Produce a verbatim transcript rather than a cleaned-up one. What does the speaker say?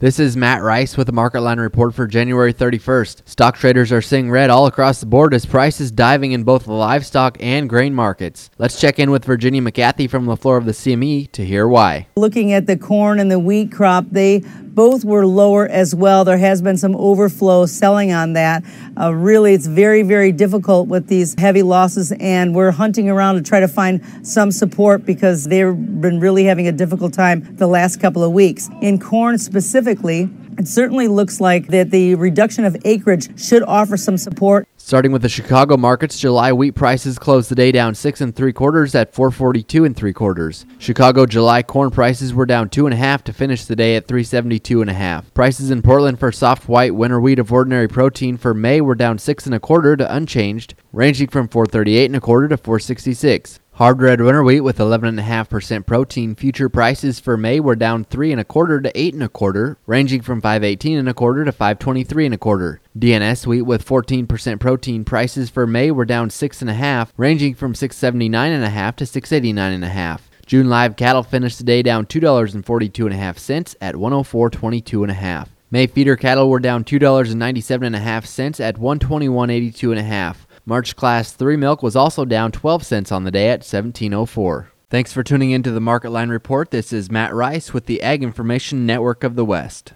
This is Matt Rice with the Market Line Report for January thirty-first. Stock traders are seeing red all across the board as prices diving in both the livestock and grain markets. Let's check in with Virginia McCarthy from the floor of the C M E to hear why. Looking at the corn and the wheat crop, they both were lower as well. There has been some overflow selling on that. Uh, really, it's very, very difficult with these heavy losses, and we're hunting around to try to find some support because they've been really having a difficult time the last couple of weeks. In corn specifically, it certainly looks like that the reduction of acreage should offer some support. Starting with the Chicago markets, July wheat prices closed the day down six and three quarters at four forty-two and three quarters. Chicago July corn prices were down two and a half to finish the day at three seventy-two and a half. Prices in Portland for soft white winter wheat of ordinary protein for May were down six and a quarter to unchanged, ranging from four thirty-eight and a quarter to four sixty-six. Hard red winter wheat with eleven point five percent protein future prices for May were down three and a quarter to eight and a quarter, ranging from five eighteen and a quarter to five twenty-three and a quarter. D N S wheat with fourteen percent protein prices for May were down six and a half, ranging from six seventy-nine and a half to six eighty-nine and a half. June live cattle finished the day down two dollars and forty-two and a half cents at one oh four twenty-two and a half. May feeder cattle were down two dollars and ninety-seven and a half cents at one twenty-one eighty-two and a half. March Class three milk was also down twelve cents on the day at seventeen oh four. Thanks for tuning in to the Market Line Report. This is Matt Rice with the Ag Information Network of the West.